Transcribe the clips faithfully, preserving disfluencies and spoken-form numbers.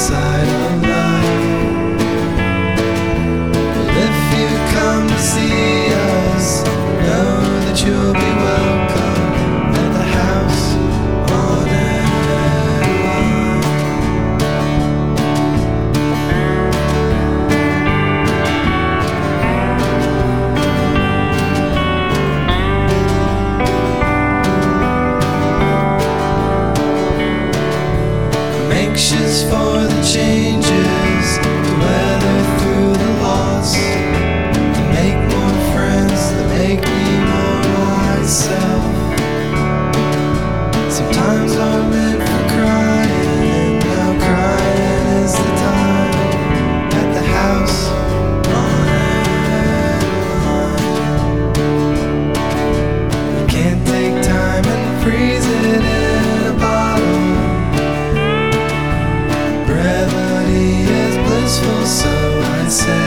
side of life. Well, if you come to see us, know that you'll be welcome at the house on anxious for the changes, to weather through the loss, to make more friends, that make me more myself. Sometimes I'm meant for crying, and now crying is the time at the house on Anaheim. You can't take time and freeze it in a bottle. Brevity is blissful, so I say.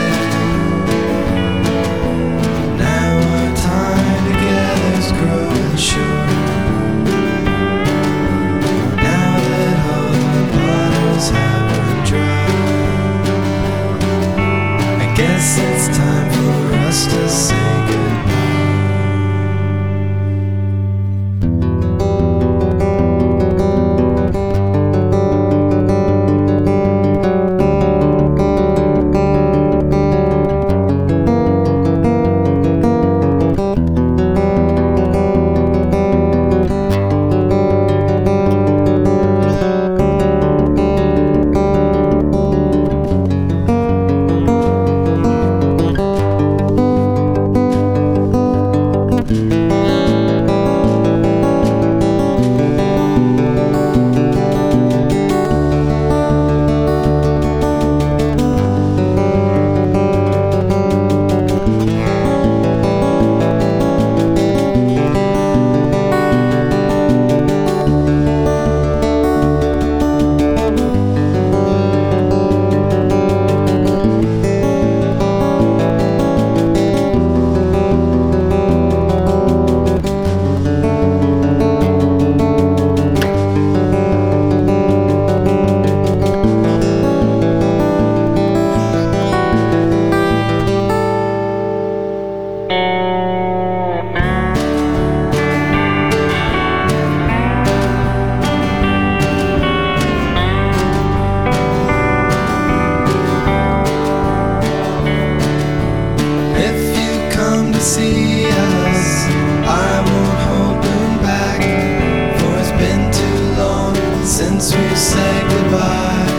Now our time together's growing short. Now that all the bottles have run dry, I guess it's time for us to say goodbye. See us, I won't hold them back, for it's been too long since we said goodbye.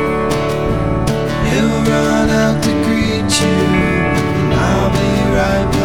He'll run out to greet you, and I'll be right back.